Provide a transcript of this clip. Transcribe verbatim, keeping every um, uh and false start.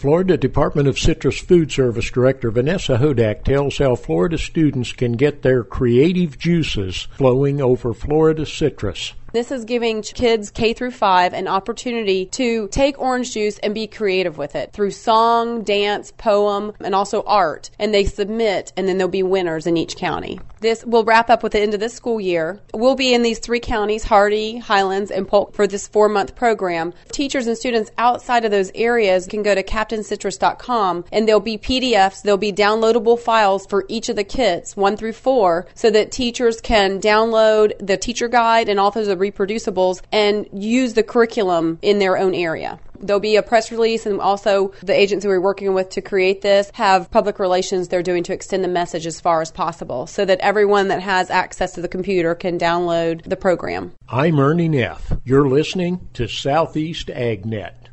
Florida Department of Citrus Food Service Director Vanessa Hodak tells how Florida students can get their creative juices flowing over Florida citrus. This is giving kids K through five an opportunity to take orange juice and be creative with it through song, dance, poem, and also art. And they submit, and then there'll be winners in each county. This will wrap up with the end of this school year. We'll be in these three counties, Hardy, Highlands, and Polk, for this four-month program. Teachers and students outside of those areas can go to captain citrus dot com, and there'll be P D Fs, there'll be downloadable files for each of the kits, one through four, so that teachers can download the teacher guide and also the reproducibles and use the curriculum in their own area. There'll be a press release, and also the agency we're working with to create this have public relations they're doing to extend the message as far as possible so that everyone that has access to the computer can download the program. I'm Ernie Neff. You're listening to Southeast AgNet.